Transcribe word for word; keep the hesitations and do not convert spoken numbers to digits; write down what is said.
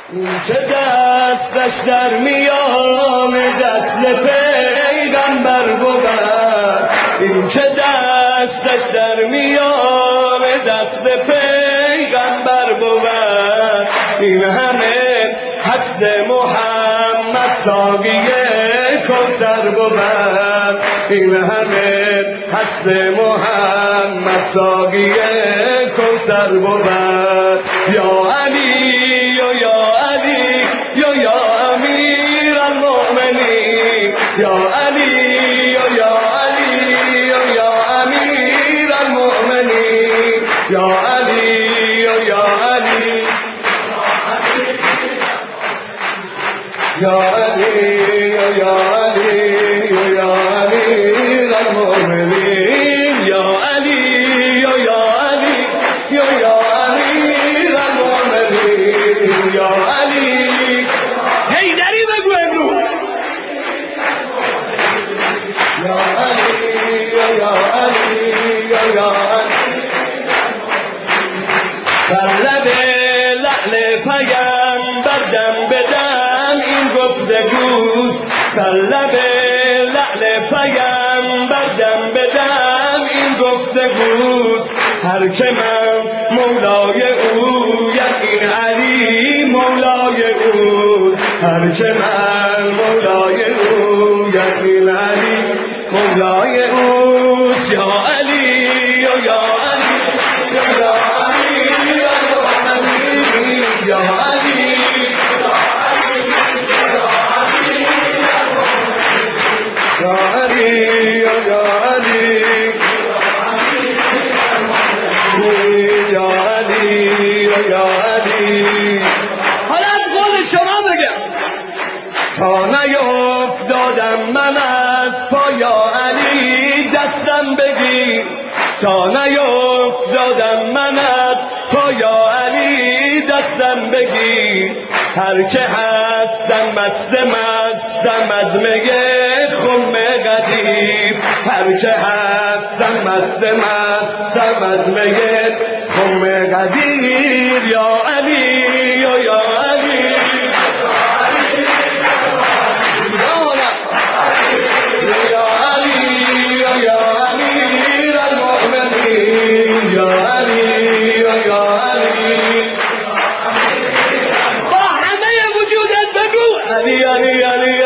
این که دستش در میان دست پیغمبر بود، این که دستش در میان دست پیغمبر بود، این همه هست محمد ساقی کوثر بود، این همه هست محمد ساقی کوثر بود. یا علی یا یا علی یا یا امیر المؤمنین، یا علی یا یا علی یا یا امیر المؤمنین، یا علی یا یا علی یا علی یا یا علی یا یا امیر المؤمنین، یا علی یا یا علی یا یا امیر المؤمنین، یا علی. حیدری بگو امروز یا علی یا یا علی یا یا علی. بر لب لعل پیمبر دم به دم این گفتگوست، بر لب لعل پیمبر دم به دم این گفتگوست. هر که من مولای او یقین علی مولای اوست، هر که من مولای او یقین علی مولای اوست. یا علی یا یا علی یا یا علی یا محمدی، یا علی یا علی یا یا علی یا علی یا علی. حالا از قول شما بگم تا نیفتادم من از پا، یا علی دستم بگیر، تا نیفتادم من از پا، یا علی دستم بگیر. هر که هستم مست مستم از می خم قدیم، هر که هستم مست مستم از می خم قدیم. یا علی یا یا علی یا علی یا یا امیر المؤمنین، یا علی یا یا علی. با همه وجودت بگو علی علی علی